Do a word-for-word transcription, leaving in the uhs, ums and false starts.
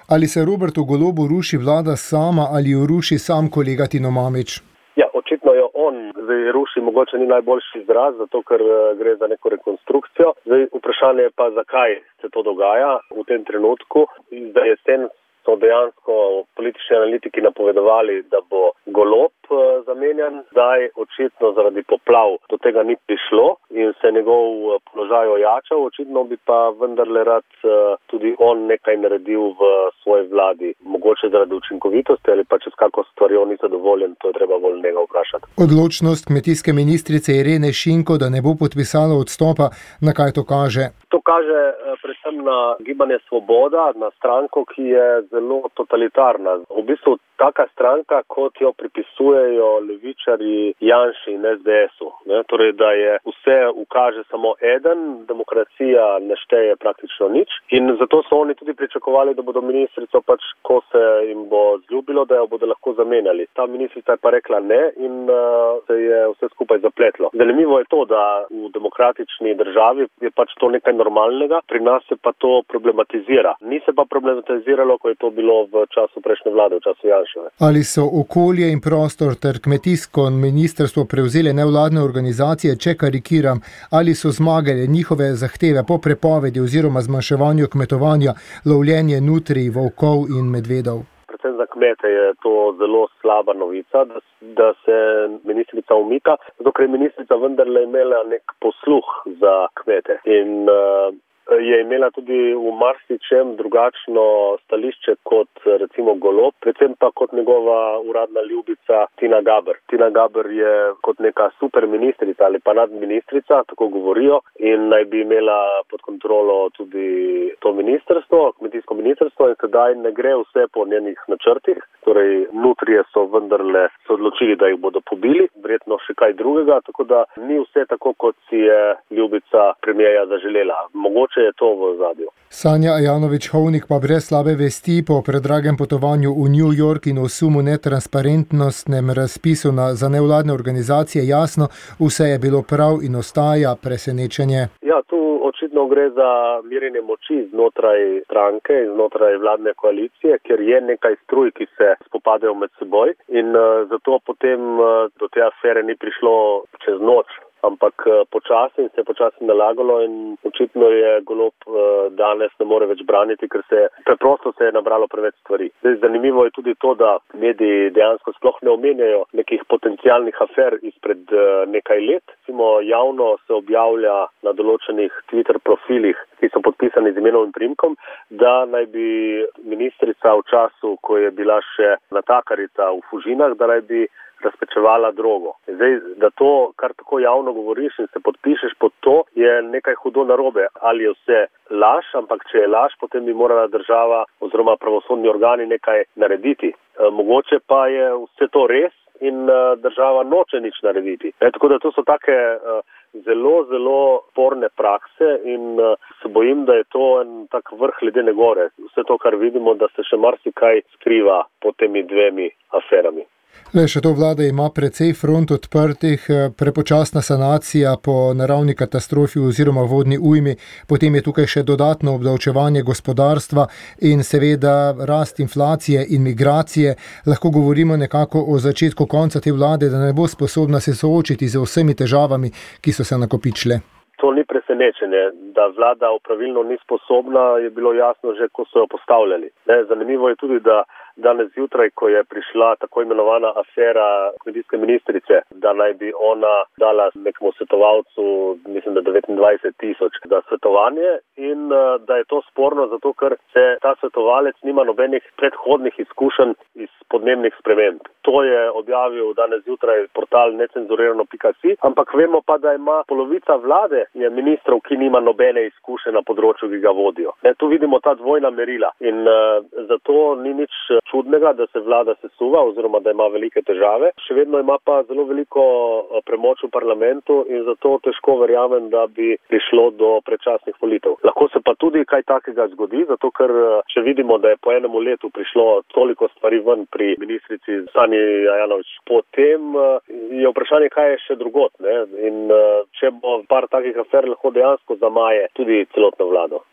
Ali se Robertu Golobu ruši vlada sama ali jo ruši sam kolega Tino Mamić? Ja, očitno jo on zdaj ruši, mogoče ni najboljši izraz, zato ker gre za neko rekonstrukcijo. Zdaj vprašanje je pa, zakaj se to dogaja v tem trenutku. Za jesen so dejansko politični analitiki napovedovali, da bo Golob zamenjan. Zdaj očitno zaradi poplav do tega ni prišlo in se njegov položaj ojačal. Očitno bi pa vendarle rad tudi on nekaj naredil v svoji vladi. Mogoče zaradi učinkovitosti ali pa čez kako stvarjo ni zadovoljen, to je treba bolj njega vprašati. Odločnost kmetijske ministrice Irene Šinko, da ne bo podpisala odstopa, na kaj to kaže? To kaže predvsem na Gibanje Svoboda, na stranko, ki je zelo totalitarna. V bistvu taka stranka, kot jo pripisujejo levičarji Janši in es de esu. Ne? Torej, da je vse ukaže samo eden, demokracija ne šteje praktično nič. In zato so oni tudi pričakovali, da bodo ministrico pač, ko se jim bo zljubilo, da jo bodo lahko zamenjali. Ta ministrica je pa rekla ne in uh, se je vse skupaj zapletlo. Zanimivo je to, da v demokratični državi je pač to nekaj normalnega, pri nas se pa to problematizira. Ni se pa problematiziralo, ko je to bilo v času prejšnje vlade, v času Janševe. Ali so okolje in prostor ter kmetijsko ministrstvo prevzele nevladne organizacije, če karikiram, ali so zmagale njihove zahteve po prepovedi oziroma zmanjševanju kmetovanja, lovljenje nutrij, volkov in medvedov? Predvsem za kmete je to zelo slaba novica, da, da se ministrica umika, zato ker je ministrica vendarle imela nek posluh za kmete in uh, je imela tudi v marsičem drugačno stališče kot recimo Golob, predvsem pa kot njegova uradna ljubica Tina Gaber. Tina Gaber je kot neka super ministrica ali pa nadministrica, tako govorijo, in naj bi imela pod kontrolo tudi to ministrstvo, kmetijsko ministrstvo, in sedaj ne gre vse po njenih načrtih. Torej, nutrije so vendarle se odločili, da jih bodo pobili, verjetno še kaj drugega, tako da ni vse tako, kot si je ljubica premierja zaželela. Mogoče je to v ozadju. Sanja Ajanović-Hovnik pa brez slabe vesti po predragem potovanju v New York in o sumu netransparentnostnem razpisu na, za nevladne organizacije jasno, vse je bilo prav in ostaja presenečenje. Ja, tu očitno gre za merjenje moči znotraj stranke in znotraj vladne koalicije, ker je nekaj struj, ki se spopadajo med seboj in uh, zato potem uh, do te afere ni prišlo čez noč, ampak počasi in se je počasi nalagalo in očitno je Golob danes ne more več braniti, ker se preprosto se je nabralo preveč stvari. Zdaj, zanimivo je tudi to, da mediji dejansko sploh ne omenjajo nekih potencialnih afer izpred nekaj let. Recimo javno se objavlja na določenih Twitter profilih, ki so podpisani z imenom in priimkom, da naj bi ministrica v času, ko je bila še natakarica v Fužinah, da naj bi razpečevala drogo. Zdaj, da to, kar tako javno govoriš in se podpišeš pod to, je nekaj hudo narobe. Ali je vse laž, ampak če je laž, potem bi morala država oziroma pravosodni organi nekaj narediti. E, mogoče pa je vse to res in e, država noče nič narediti. E, tako da to so take e, zelo, zelo sporne prakse in e, se bojim, da je to en tak vrh ledene gore. Vse to, kar vidimo, da se še marsikaj skriva pod temi dvemi aferami. Le še to vlada ima precej front odprtih, prepočasna sanacija po naravni katastrofi oziroma vodni ujmi, potem je tukaj še dodatno obdavčevanje gospodarstva in seveda rast inflacije in migracije. Lahko govorimo nekako o začetku konca te vlade, da ne bo sposobna se soočiti z vsemi težavami, ki so se nakopičile. To ni presenečenje, da vlada pravilno ni sposobna, je bilo jasno že, ko so jo postavljali. Ne, zanimivo je tudi, da danes zjutraj, ko je prišla tako imenovana afera kmetijske ministrice, da naj bi ona dala nekemu svetovalcu, mislim, da devetindvajset tisoč za svetovanje in da je to sporno, zato ker se ta svetovalec nima nobenih predhodnih izkušenj iz podnebnih sprememb. To je objavil danes zjutraj portal necenzurirano pika si, ampak vemo pa, da ima polovica vlade je ministrov, ki nima nobene izkušnje na področju, ki ga vodijo. Ne, tu vidimo ta dvojna merila in uh, zato ni nič čudnega, da se vlada sesuva oziroma da ima velike težave. Še vedno ima pa zelo veliko premoč v parlamentu in zato težko verjamem, da bi prišlo do predčasnih volitev. Lahko se pa tudi kaj takega zgodi, zato ker če vidimo, da je po enemu letu prišlo toliko stvari ven pri ministrici Sanji Ajanović, potem je vprašanje, kaj je še drugot. Ne? In če bo par takih afer, lahko dejansko zamaje tudi celotno vlado.